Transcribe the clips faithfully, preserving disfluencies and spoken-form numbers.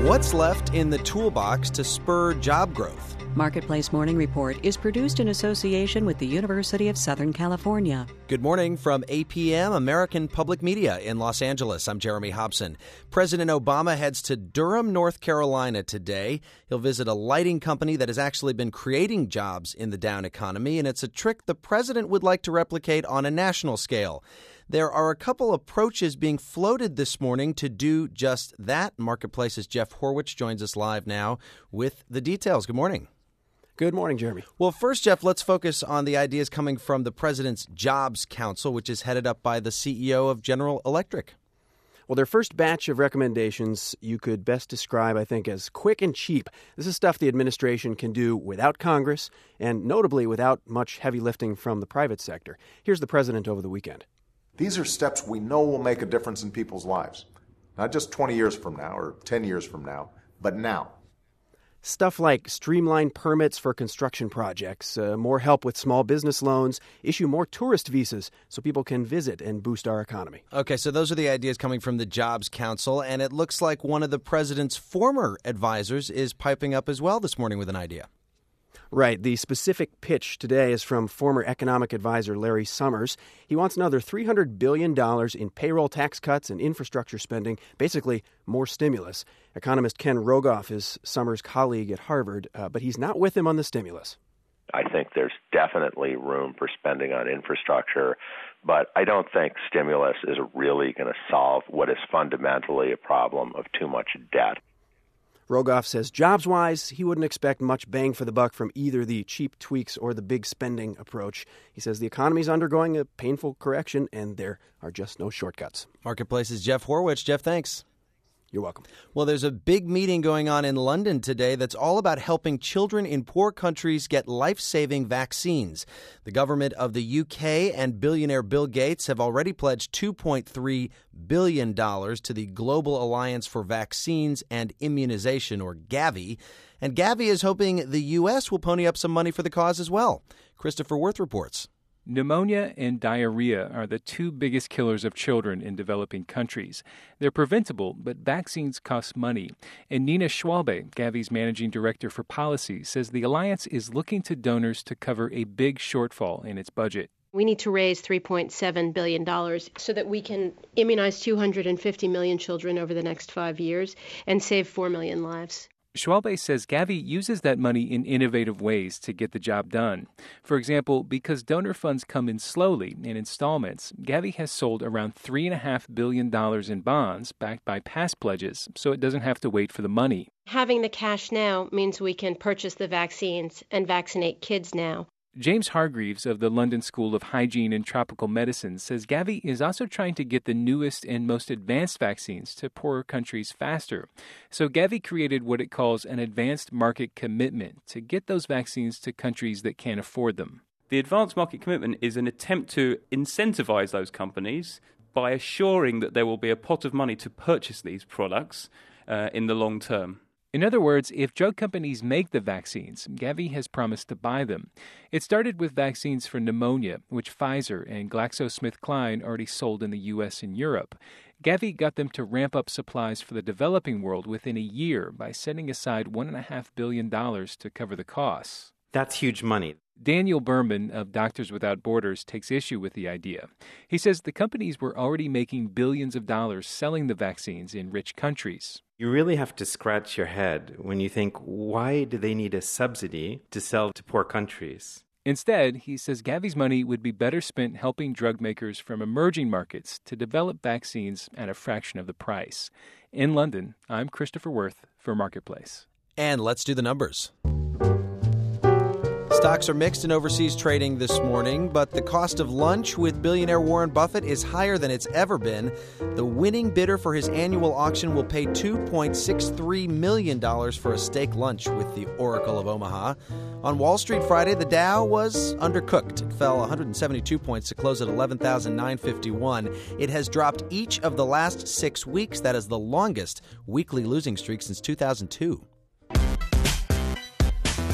What's left in the toolbox to spur job growth? Marketplace Morning Report is produced in association with the University of Southern California. Good morning from A P M, American Public Media in Los Angeles. I'm Jeremy Hobson. President Obama heads to Durham, North Carolina today. He'll visit a lighting company that has actually been creating jobs in the down economy, and it's a trick the president would like to replicate on a national scale. There are a couple approaches being floated this morning to do just that. Marketplace's Jeff Horwich joins us live now with the details. Good morning. Good morning, Jeremy. Well, first, Jeff, let's focus on the ideas coming from the President's Jobs Council, which is headed up by the C E O of General Electric. Well, their first batch of recommendations you could best describe, I think, as quick and cheap. This is stuff the administration can do without Congress and notably without much heavy lifting from the private sector. Here's the president over the weekend. These are steps we know will make a difference in people's lives, not just twenty years from now or ten years from now, but now. Stuff like streamlined permits for construction projects, uh, more help with small business loans, issue more tourist visas so people can visit and boost our economy. Okay, so those are the ideas coming from the Jobs Council, and it looks like one of the president's former advisors is piping up as well this morning with an idea. Right. The specific pitch today is from former economic advisor Larry Summers. He wants another three hundred billion dollars in payroll tax cuts and infrastructure spending, basically more stimulus. Economist Ken Rogoff is Summers' colleague at Harvard, uh, but he's not with him on the stimulus. I think there's definitely room for spending on infrastructure, but I don't think stimulus is really going to solve what is fundamentally a problem of too much debt. Rogoff says jobs-wise, he wouldn't expect much bang for the buck from either the cheap tweaks or the big spending approach. He says the economy's undergoing a painful correction, and there are just no shortcuts. Marketplace's Jeff Horwich. Jeff, thanks. You're welcome. Well, there's a big meeting going on in London today that's all about helping children in poor countries get life-saving vaccines. The government of the U K and billionaire Bill Gates have already pledged two point three billion dollars to the Global Alliance for Vaccines and Immunization, or Gavi. And Gavi is hoping the U S will pony up some money for the cause as well. Christopher Worth reports. Pneumonia and diarrhea are the two biggest killers of children in developing countries. They're preventable, but vaccines cost money. And Nina Schwalbe, Gavi's managing director for policy, says the alliance is looking to donors to cover a big shortfall in its budget. We need to raise three point seven billion dollars so that we can immunize two hundred fifty million children over the next five years and save four million lives. Schwalbe says Gavi uses that money in innovative ways to get the job done. For example, because donor funds come in slowly in installments, Gavi has sold around three point five billion dollars in bonds backed by past pledges, so it doesn't have to wait for the money. Having the cash now means we can purchase the vaccines and vaccinate kids now. James Hargreaves of the London School of Hygiene and Tropical Medicine says Gavi is also trying to get the newest and most advanced vaccines to poorer countries faster. So Gavi created what it calls an advanced market commitment to get those vaccines to countries that can't afford them. The advanced market commitment is an attempt to incentivize those companies by assuring that there will be a pot of money to purchase these products uh, in the long term. In other words, if drug companies make the vaccines, Gavi has promised to buy them. It started with vaccines for pneumonia, which Pfizer and GlaxoSmithKline already sold in the U S and Europe. Gavi got them to ramp up supplies for the developing world within a year by setting aside one point five billion dollars to cover the costs. That's huge money. Daniel Berman of Doctors Without Borders takes issue with the idea. He says the companies were already making billions of dollars selling the vaccines in rich countries. You really have to scratch your head when you think, why do they need a subsidy to sell to poor countries? Instead, he says Gavi's money would be better spent helping drug makers from emerging markets to develop vaccines at a fraction of the price. In London, I'm Christopher Worth for Marketplace. And let's do the numbers. Stocks are mixed in overseas trading this morning, but the cost of lunch with billionaire Warren Buffett is higher than it's ever been. The winning bidder for his annual auction will pay two point six three million dollars for a steak lunch with the Oracle of Omaha. On Wall Street Friday, the Dow was undercooked. It fell one hundred seventy-two points to close at eleven thousand nine hundred fifty-one. It has dropped each of the last six weeks. That is the longest weekly losing streak since two thousand two.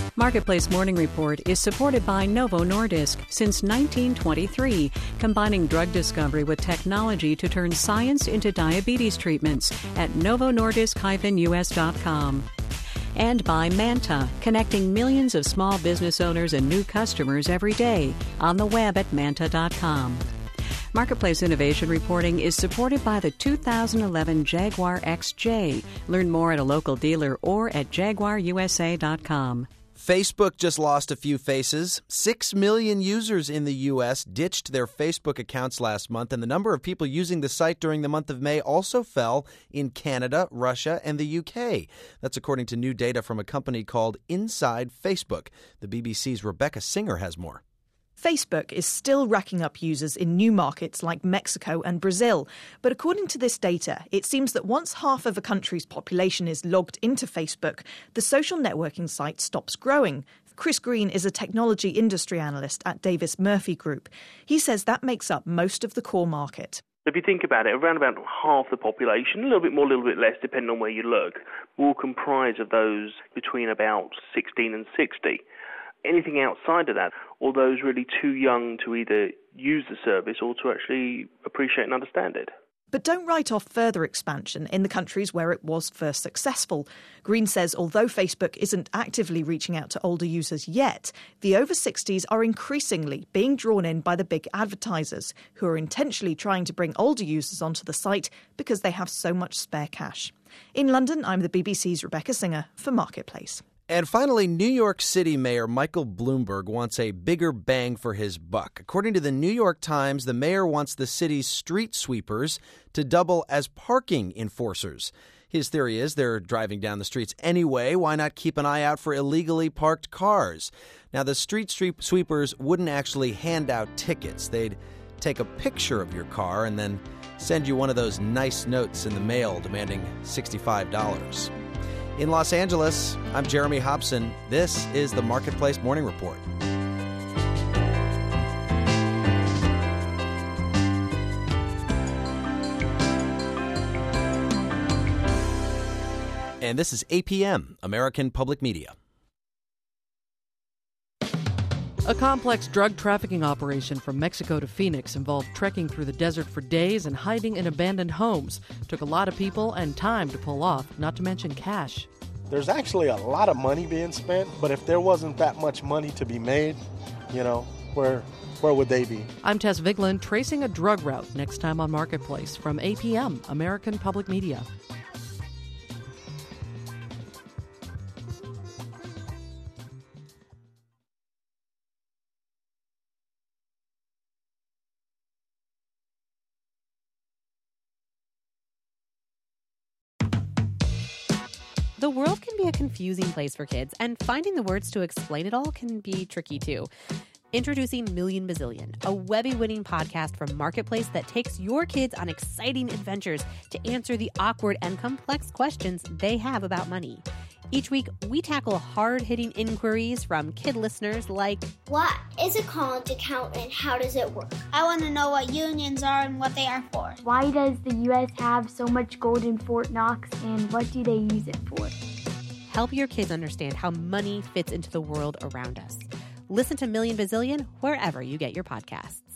Marketplace Morning Report is supported by Novo Nordisk since nineteen twenty-three, combining drug discovery with technology to turn science into diabetes treatments at novo nordisk dash u s dot com. And by Manta, connecting millions of small business owners and new customers every day on the web at manta dot com. Marketplace Innovation Reporting is supported by the two thousand eleven Jaguar X J. Learn more at a local dealer or at jaguar u s a dot com. Facebook just lost a few faces. Six million users in the U S ditched their Facebook accounts last month, and the number of people using the site during the month of May also fell in Canada, Russia, and the U K. That's according to new data from a company called Inside Facebook. The B B C's Rebecca Singer has more. Facebook is still racking up users in new markets like Mexico and Brazil. But according to this data, it seems that once half of a country's population is logged into Facebook, the social networking site stops growing. Chris Green is a technology industry analyst at Davis Murphy Group. He says that makes up most of the core market. If you think about it, around about half the population, a little bit more, a little bit less, depending on where you look, will comprise of those between about sixteen and sixty. Anything outside of that, or those really too young to either use the service or to actually appreciate and understand it. But don't write off further expansion in the countries where it was first successful. Green says although Facebook isn't actively reaching out to older users yet, the over sixties are increasingly being drawn in by the big advertisers who are intentionally trying to bring older users onto the site because they have so much spare cash. In London, I'm the B B C's Rebecca Singer for Marketplace. And finally, New York City Mayor Michael Bloomberg wants a bigger bang for his buck. According to the New York Times, the mayor wants the city's street sweepers to double as parking enforcers. His theory is they're driving down the streets anyway. Why not keep an eye out for illegally parked cars? Now, the street sweepers wouldn't actually hand out tickets. They'd take a picture of your car and then send you one of those nice notes in the mail demanding sixty-five dollars. In Los Angeles, I'm Jeremy Hobson. This is the Marketplace Morning Report. And this is A P M, American Public Media. A complex drug trafficking operation from Mexico to Phoenix involved trekking through the desert for days and hiding in abandoned homes. Took a lot of people and time to pull off, not to mention cash. There's actually a lot of money being spent, but if there wasn't that much money to be made, you know, where where would they be? I'm Tess Vigeland, tracing a drug route next time on Marketplace from A P M, American Public Media. The world can be a confusing place for kids, and finding the words to explain it all can be tricky too. Introducing Million Bazillion, a Webby-winning podcast from Marketplace that takes your kids on exciting adventures to answer the awkward and complex questions they have about money. Each week, we tackle hard-hitting inquiries from kid listeners like, what is a college account and how does it work? I want to know what unions are and what they are for. Why does the U S have so much gold in Fort Knox and what do they use it for? Help your kids understand how money fits into the world around us. Listen to Million Bazillion wherever you get your podcasts.